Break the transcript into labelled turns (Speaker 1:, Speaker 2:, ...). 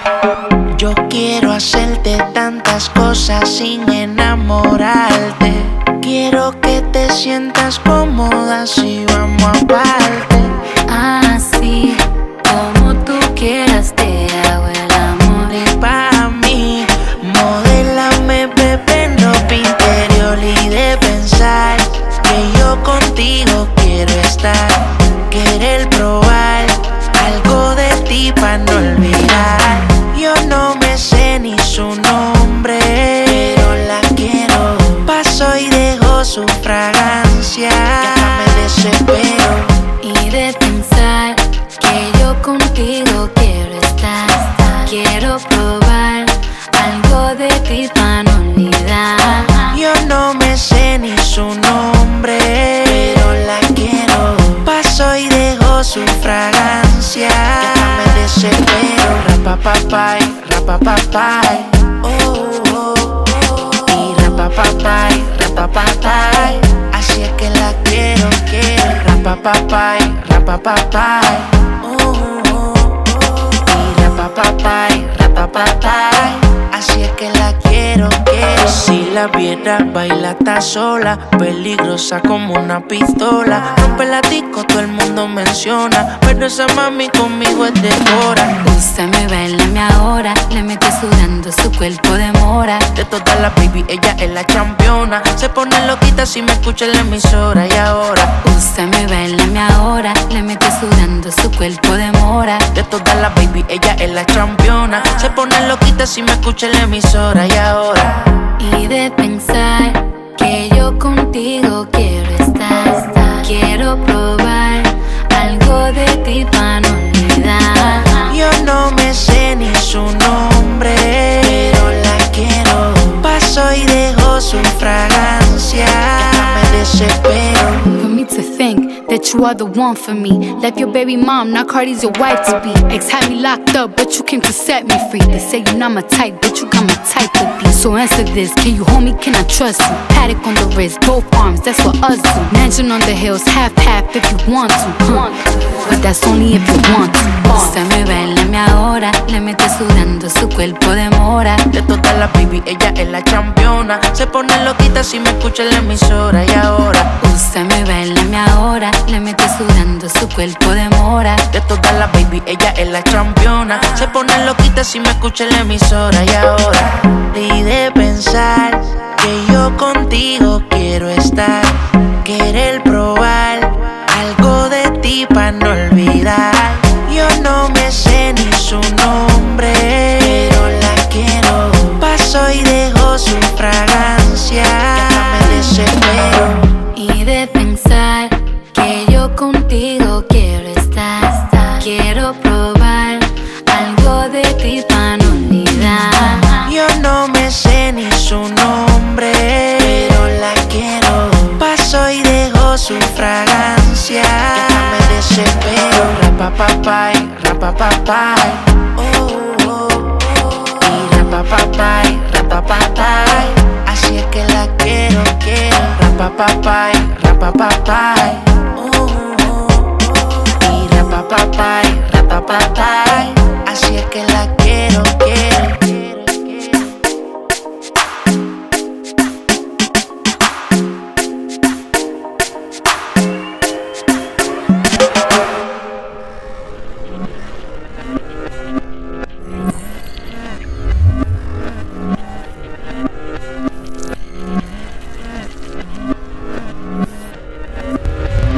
Speaker 1: Yo quiero hacerte tantas cosas sin enamorarte. Quiero que te sientas cómoda si vamos aparte.
Speaker 2: Así como tú quieras te hago el amor.
Speaker 1: Y pa' mí, modélame, bebé, en ropa interior. Y de pensar que yo contigo quiero estar. Querer probar algo de ti pa' no olvidar. Yo no me sé ni su nombre, pero la quiero. Paso y dejo su fragancia, ya me desespero.
Speaker 2: Y de pensar que yo contigo quiero estar. Quiero probar algo de ti para no olvidar.
Speaker 1: Yo no me sé ni su nombre, pero la quiero. Paso y dejo su fragancia, ya me desespero. Rapapapay, rapapapay, oh, oh, oh. Y rapapapay, así es que la quiero. Rapapapay, rapapapay, oh, oh, oh. Y rapapapay, así es que la quiero. Si la viera, baila está sola, peligrosa como una pistola. Rompe la disco, todo el mundo menciona, pero esa mami conmigo es de hora.
Speaker 2: Úsame, bailame ahora, le mete sudando su cuerpo de mora.
Speaker 1: De todas las baby, ella es la campeona. Se pone loquita si me escucha en la emisora. Y ahora,
Speaker 2: úsame, bailame ahora, le mete sudando su cuerpo de mora.
Speaker 1: de todas las baby, ella es la campeona. Se pone loquita si me escucha en la emisora. Y ahora,
Speaker 2: y de pensar que yo contigo quiero estar. Quiero probar algo de ti para no olvidar.
Speaker 1: yo no me sé ni su nombre, pero la quiero. Paso y dejo su fragancia, ya me desespero.
Speaker 2: For me to think that you are the one for me. Left your baby mom, now Cardi's your wife to be. Ex had me locked up, but you came to set me free. They say you're not my type, but you got my type to be. So answer this, can you hold me, can I trust you? Paddock on the wrist, both arms, that's what us do. Mansion on the hills, half if you want to, but that's only if you want to. Úsame, bailame ahora, le mete sudando su cuerpo de mora.
Speaker 1: De todas las baby, ella es la campeona. Se pone loquita si me escucha en la emisora. Y ahora,
Speaker 2: úsame, bailame ahora, le mete sudando su cuerpo de mora.
Speaker 1: de todas las baby, ella es la campeona. Se pone loquita si me escucha en la emisora. Y ahora, y de pensar que yo contigo quiero estar. Querer probar algo de ti pa' no olvidar. Yo no me sé ni su nombre, pero la quiero. Paso y dejo su fragancia, ya me desespero.
Speaker 2: Y de pensar que yo contigo quiero estar. Quiero probar algo de ti para no olvidar.
Speaker 1: Yo no me sé ni su nombre, pero la quiero. Paso y dejo su fragancia, ya me desespero. Rapapapay, rapapapay, oh, oh, oh. Y rapapapay, así es que la quiero. Rapapapay, oh, oh, oh. Y rapapapay, así es que la quiero.